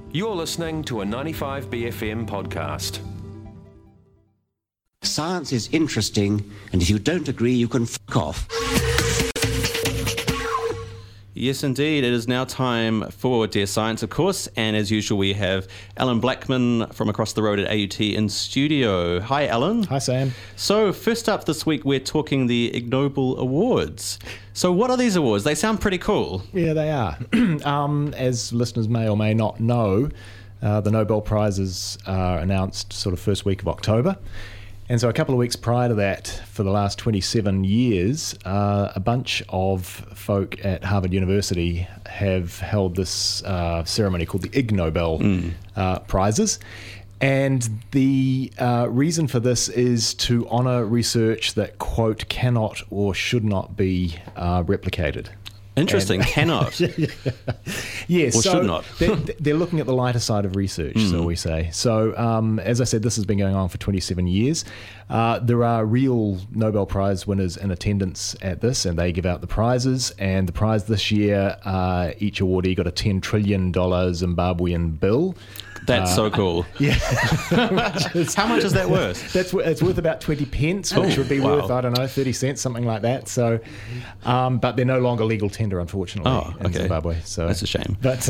You're listening to a 95BFM podcast. Science is interesting, and if you don't agree, you can f*** off. Yes, indeed. It is now time for Dear Science, of course, and as usual, we have Alan Blackman from across the road at AUT in studio. Hi, Alan. Hi, Sam. So, first up this week, we're talking the Ig Nobel Awards. So, what are these awards? They sound pretty cool. Yeah, they are. As listeners may or may not know, the Nobel Prizes are announced sort of first week of October. And so a couple of weeks prior to that, for the last 27 years, a bunch of folk at Harvard University have held this ceremony called the Ig Nobel Prizes. And the reason for this is to honour research that, quote, cannot or should not be replicated. Interesting. Cannot. Yes, or so should not. they're looking at the lighter side of research, so we say. So, as I said, this has been going on for 27 years. There are real Nobel Prize winners in attendance at this, and they give out the prizes. And the prize this year, each awardee got a $10 trillion Zimbabwean bill. That's so cool. Yeah. How much is that worth? It's worth about 20 pence, which would be worth, I don't know, 30 cents, something like that. So, but they're no longer legal tender, unfortunately, in Zimbabwe. So that's a shame. But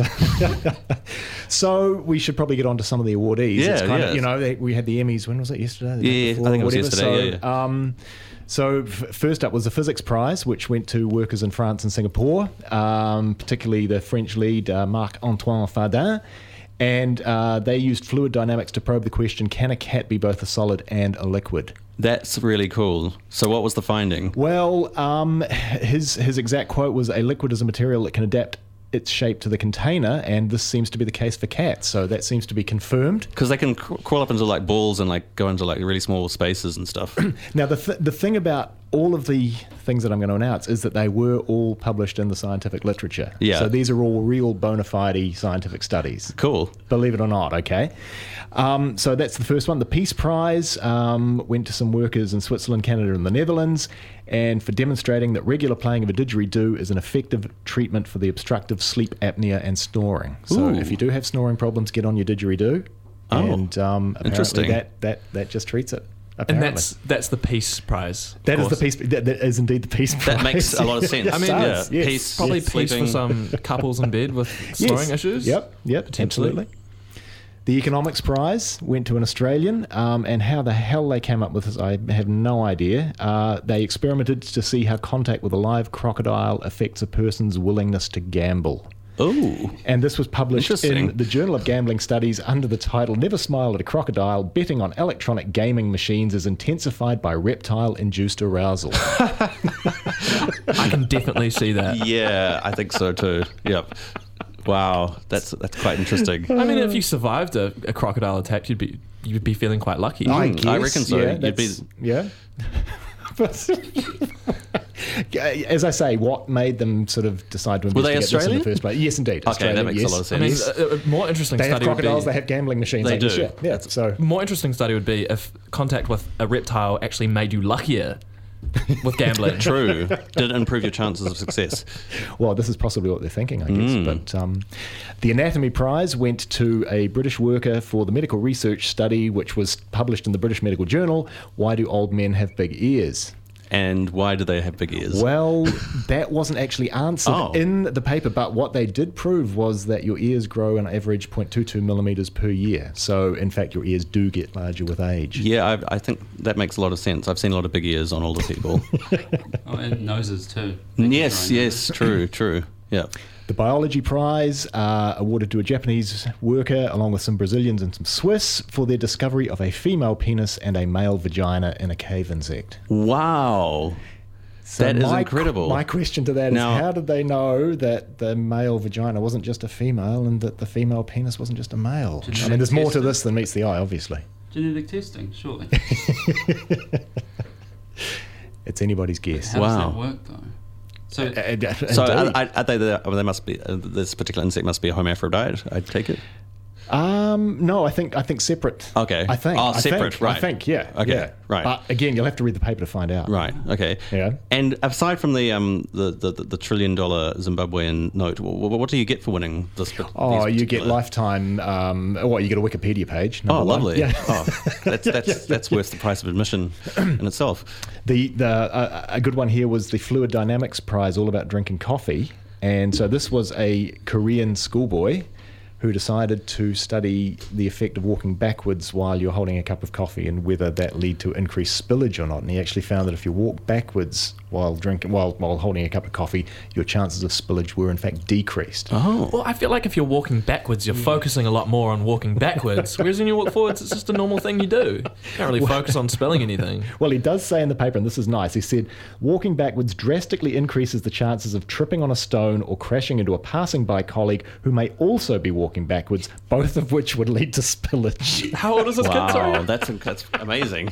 so we should probably get on to some of the awardees. Yeah, it's kind of, you know, we had the Emmys. When was it? Yesterday? I think it was yesterday. So first up was the Physics Prize, which went to workers in France and Singapore, particularly the French lead Marc-Antoine Fardin. And they used fluid dynamics to probe the question, can a cat be both a solid and a liquid? That's really cool. So what was the finding? Well, his exact quote was, a liquid is a material that can adapt its shape to the container, and this seems to be the case for cats. So that seems to be confirmed. Because they can crawl up into like balls and like go into like really small spaces and stuff. Now, the thing about all of the things that I'm going to announce is that they were all published in the scientific literature. Yeah. So these are all real bona fide scientific studies. Cool. Believe it or not, okay? So that's the first one. The Peace Prize went to some workers in Switzerland, Canada, and the Netherlands, and for demonstrating that regular playing of a didgeridoo is an effective treatment for the obstructive sleep apnea and snoring. So if you do have snoring problems, get on your didgeridoo. And apparently interesting. That just treats it. Apparently. And that's the Peace Prize. That is the Peace. That is indeed the Peace Prize. That makes a lot of sense. Yes, I mean, yes. Peace, probably yes, peace sleeping. for some couples in bed with snoring issues. Yep, Potentially. absolutely. The Economics Prize went to an Australian, and how the hell they came up with this, I have no idea. They experimented to see how contact with a live crocodile affects a person's willingness to gamble. Oh. And this was published in the Journal of Gambling Studies under the title, Never Smile at a Crocodile, Betting on Electronic Gaming Machines is Intensified by Reptile-Induced Arousal. I can definitely see that. Yeah, I think so too. Yep. Wow, that's quite interesting. I mean, if you survived a crocodile attack, you'd be feeling quite lucky. I guess, I reckon so. Yeah, You'd be... yeah. But as I say, what made them sort of decide to investigate this in the first place? Yes, indeed. Okay, that makes a lot of sense. I mean, a more interesting They have study would be... crocodiles, they have gambling machines. They do. Shit. Yeah, so More interesting study would be if contact with a reptile actually made you luckier with gambling. True. Did it improve your chances of success? well, this is possibly what they're thinking, I guess. But the Anatomy Prize went to a British worker for the medical research study, which was published in the British Medical Journal, Why Do Old Men Have Big Ears? And why do they have big ears? Well, that wasn't actually answered in the paper, but what they did prove was that your ears grow on average 0.22 millimeters per year. So, in fact, your ears do get larger with age. Yeah, I think that makes a lot of sense. I've seen a lot of big ears on older people. And noses too. Yes, true. Yeah. The Biology Prize awarded to a Japanese worker along with some Brazilians and some Swiss for their discovery of a female penis and a male vagina in a cave insect. Wow. So that is incredible. My question to that is, how did they know that the male vagina wasn't just a female and that the female penis wasn't just a male? I mean, there's more to this than meets the eye, obviously. Genetic testing, surely. It's anybody's guess. How does that work, though? So are they? They must be. This particular insect must be a hermaphrodite. I take it. No, I think separate. Okay. I think. Oh, I separate, think, right. I think, yeah. Okay, yeah. right. But again, you'll have to read the paper to find out. Right. Okay. Yeah. And aside from the $1 trillion Zimbabwean note, what do you get for winning this? Oh, these you get particular- lifetime. You get a Wikipedia page. Oh, number one. lovely. Yeah. Oh, that's worth the price of admission in itself. A good one here was the Fluid Dynamics Prize, all about drinking coffee. And so this was a Korean schoolboy who decided to study the effect of walking backwards while you're holding a cup of coffee and whether that lead to increased spillage or not. And he actually found that if you walk backwards while holding a cup of coffee, your chances of spillage were in fact decreased. Oh. Well, I feel like if you're walking backwards, you're focusing a lot more on walking backwards, whereas when you walk forwards, it's just a normal thing you do. You don't really focus on spelling anything. Well, he does say in the paper, and this is nice, he said, walking backwards drastically increases the chances of tripping on a stone or crashing into a passing by colleague who may also be walking backwards, both of which would lead to spillage. How old is this kid? Wow, Sorry. that's amazing.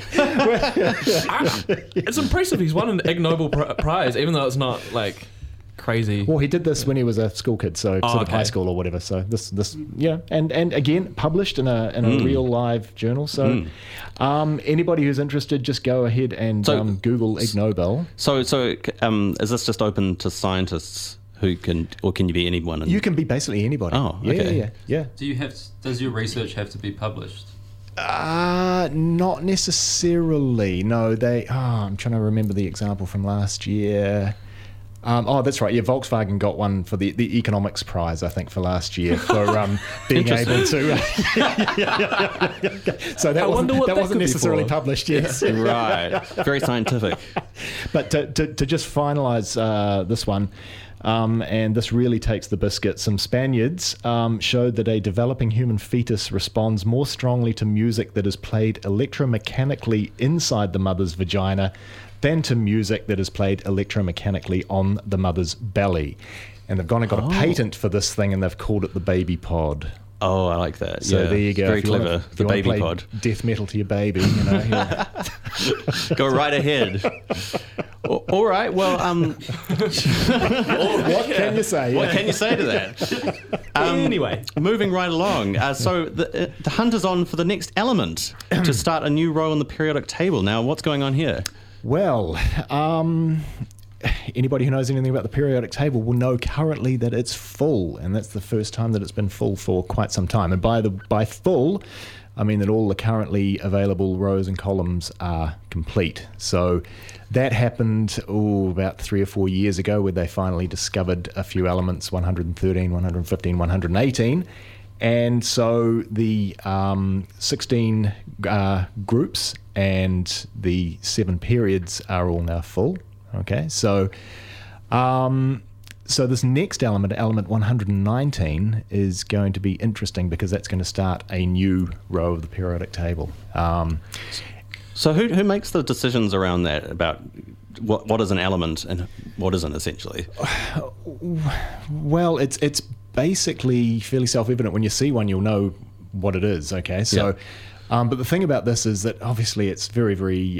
It's impressive. He's won an Ig Nobel Prize, even though it's not like crazy. Well, he did this when he was a school kid, so sort of okay. high school or whatever. So this and again published in a real live journal. So anybody who's interested, just go ahead and Google Ig Nobel. So is this just open to scientists who can, or can you be anyone? You can be basically anybody. Oh, okay. Yeah. Does your research have to be published? Not necessarily. No, I'm trying to remember the example from last year. That's right. Yeah, Volkswagen got one for the economics prize, I think, for last year for being able to. So that wasn't necessarily published. Yes, Right. Very scientific. But to just finalise this one. And this really takes the biscuit. Some Spaniards showed that a developing human fetus responds more strongly to music that is played electromechanically inside the mother's vagina than to music that is played electromechanically on the mother's belly. And they've gone and got a patent for this thing, and they've called it the baby pod. Oh, I like that. So yeah. there you go. Very If you wanna- clever. if The you wanna baby play pod. Death metal to your baby, you know. Yeah. Go right ahead. All right. Well, What can you say? what can you say to that? Anyway. Moving right along. So the hunt is on for the next element to start a new row on the periodic table. Now, what's going on here? Well, anybody who knows anything about the periodic table will know currently that it's full, and that's the first time that it's been full for quite some time. And by full, I mean that all the currently available rows and columns are complete. So that happened about 3 or 4 years ago, where they finally discovered a few elements, 113, 115, 118. And so the 16 groups and the 7 periods are all now full. Okay, so this next element 119, is going to be interesting because that's going to start a new row of the periodic table. So who makes the decisions around that, about what is an element and what isn't, essentially? Well, it's basically fairly self-evident. When you see one, you'll know what it is. Okay, so. Yep. But the thing about this is that obviously it's very, very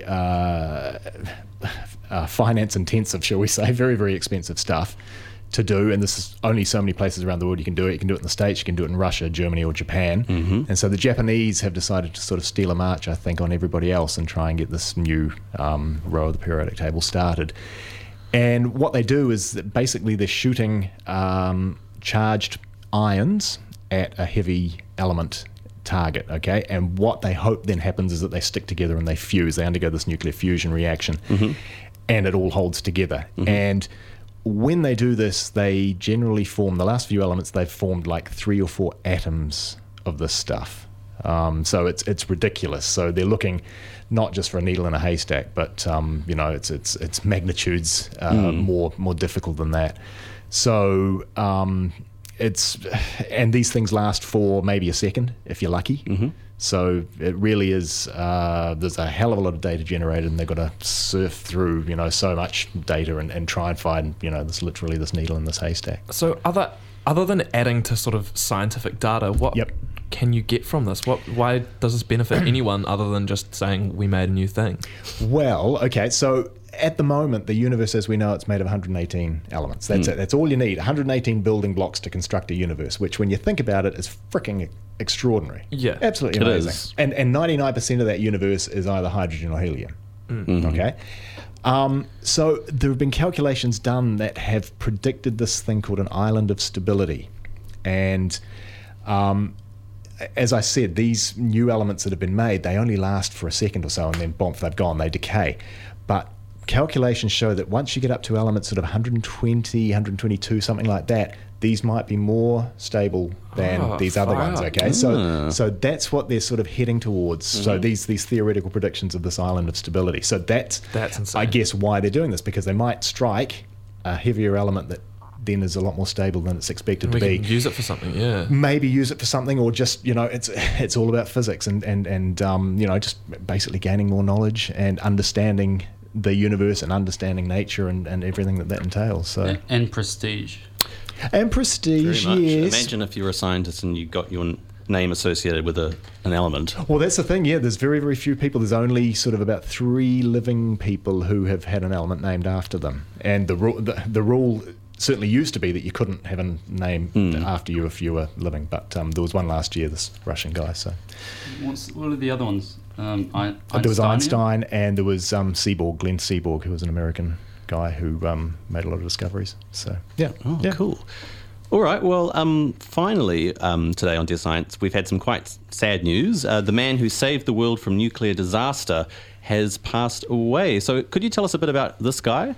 finance intensive, shall we say, very, very expensive stuff to do. And this is only so many places around the world you can do it. You can do it in the States, you can do it in Russia, Germany, or Japan. Mm-hmm. And so the Japanese have decided to sort of steal a march, I think, on everybody else and try and get this new row of the periodic table started. And what they do is that basically they're shooting charged ions at a heavy element target, okay? And what they hope then happens is that they stick together and they fuse. They undergo this nuclear fusion reaction, and it all holds together. And when they do this, they generally form, the last few elements, they've formed like 3 or 4 atoms of this stuff. So it's ridiculous. So they're looking not just for a needle in a haystack, but it's magnitudes more difficult than that. So and these things last for maybe a second if you're lucky. So it really is, there's a hell of a lot of data generated, and they've got to surf through, so much data and try and find, this literally this needle in this haystack. So other than adding to sort of scientific data, what can you get from this? Why does this benefit anyone other than just saying we made a new thing? Well, okay, so at the moment, the universe as we know it's made of 118 elements. That's it. That's all you need. 118 building blocks to construct a universe, which when you think about it is freaking extraordinary. Yeah. Absolutely It amazing. is. And 99% of that universe is either hydrogen or helium. Okay? So there have been calculations done that have predicted this thing called an island of stability. And as I said, these new elements that have been made, they only last for a second or so and then bomp, they've gone, they decay. But calculations show that once you get up to elements sort of 120, 122, something like that, these might be more stable than these other far ones, out. okay? So that's what they're sort of heading towards. So these theoretical predictions of this island of stability. So that's insane. I guess, why they're doing this, because they might strike a heavier element that then is a lot more stable than it's expected We to be. can use it for something, yeah. Maybe use it for something, or just, it's all about physics and just basically gaining more knowledge and understanding the universe and understanding nature and everything that entails. So And prestige. and prestige, Very much. yes. Imagine if you were a scientist and you got your name associated with an element. Well, that's the thing. Yeah, there's very, very few people. There's only sort of about 3 living people who have had an element named after them. And the rule certainly used to be that you couldn't have a name after you if you were living. But there was one last year, this Russian guy. So What are the other ones? there was Einstein, and there was Seaborg, Glenn Seaborg, who was an American guy who made a lot of discoveries. So yeah, Oh, yeah. cool. All right. Well, finally, today on Dear Science, we've had some quite sad news. The man who saved the world from nuclear disaster has passed away. So could you tell us a bit about this guy?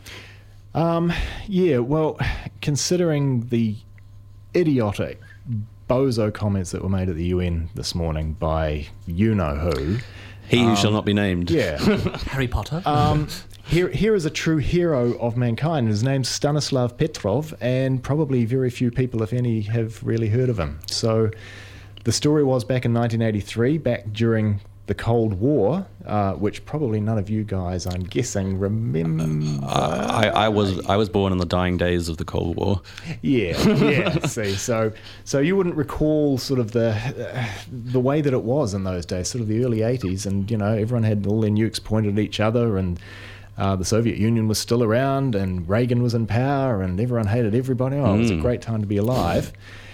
Yeah, well, considering the idiotic bozo comments that were made at the UN this morning by you-know-who. He who shall not be named. Yeah. Harry Potter? Here is a true hero of mankind. His name's Stanislav Petrov, and probably very few people, if any, have really heard of him. So the story was back in 1983, back during the Cold War, which probably none of you guys, I'm guessing, remember. I was born in the dying days of the Cold War. Yeah. See, so you wouldn't recall sort of the way that it was in those days, sort of the early 80s, and everyone had all their nukes pointed at each other, and the Soviet Union was still around, and Reagan was in power, and everyone hated everybody. Oh, it was a great time to be alive.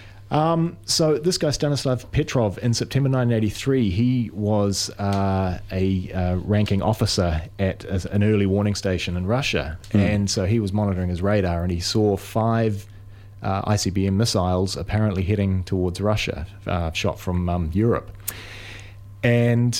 So this guy, Stanislav Petrov, in September 1983, he was a ranking officer at an early warning station in Russia. And so he was monitoring his radar, and he saw 5 ICBM missiles apparently heading towards Russia, shot from Europe. And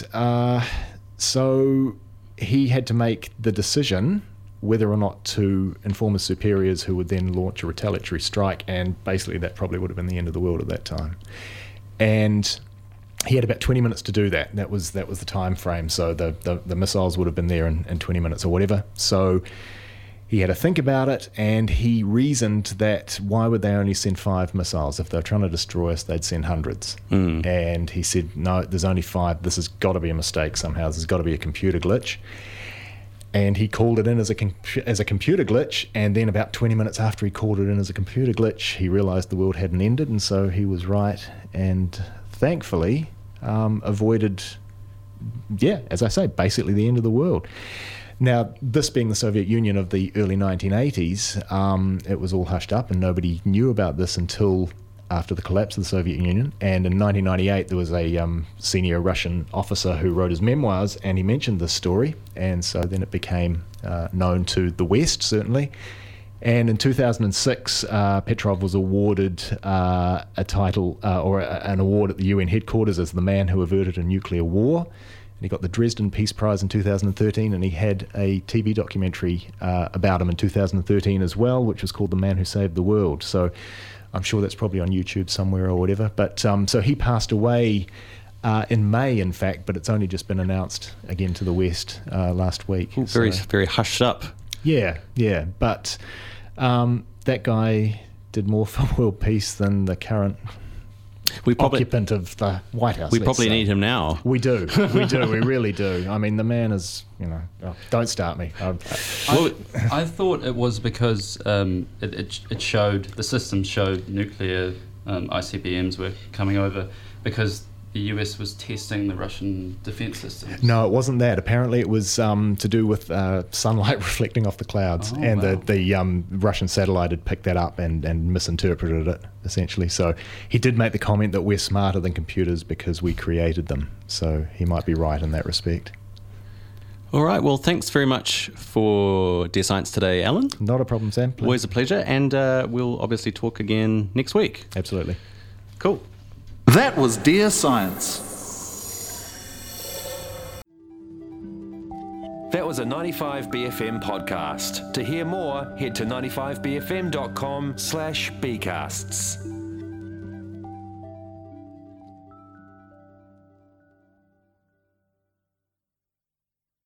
so he had to make the decision whether or not to inform his superiors, who would then launch a retaliatory strike, and basically that probably would have been the end of the world at that time. And he had about 20 minutes to do that. That was the time frame. So the missiles would have been there in 20 minutes or whatever. So he had to think about it, and he reasoned that why would they only send 5 missiles? If they were trying to destroy us, they'd send hundreds. And he said, no, there's only 5. This has got to be a mistake somehow. There's got to be a computer glitch. And he called it in as a computer glitch, and then about 20 minutes after he called it in as a computer glitch, he realised the world hadn't ended, and so he was right, and thankfully avoided, as I say, basically the end of the world. Now, this being the Soviet Union of the early 1980s, it was all hushed up, and nobody knew about this until after the collapse of the Soviet Union. And in 1998, there was a senior Russian officer who wrote his memoirs, and he mentioned this story, and so then it became known to the West, certainly. And in 2006, Petrov was awarded a title or an award at the UN headquarters as the man who averted a nuclear war. And he got the Dresden Peace Prize in 2013, and he had a TV documentary about him in 2013 as well, which was called The Man Who Saved the World. So I'm sure that's probably on YouTube somewhere or whatever. But so he passed away in May, in fact, but it's only just been announced again to the West last week. Very, very hushed up. Yeah. But that guy did more for world peace than the current occupant of the White House. We probably need him now. We do. We really do. I mean, the man is, don't start me. I thought it was because it showed, the system showed nuclear ICBMs were coming over because the US was testing the Russian defense systems. No, it wasn't that. Apparently it was to do with sunlight reflecting off the clouds. Oh, and wow. the Russian satellite had picked that up and misinterpreted it, essentially. So he did make the comment that we're smarter than computers because we created them. So he might be right in that respect. All right. Well, thanks very much for Dear Science today, Alan. Not a problem, Sam. Always a pleasure. And we'll obviously talk again next week. Absolutely. Cool. That was Dear Science. That was a 95BFM podcast. To hear more, head to 95bfm.com/bcasts.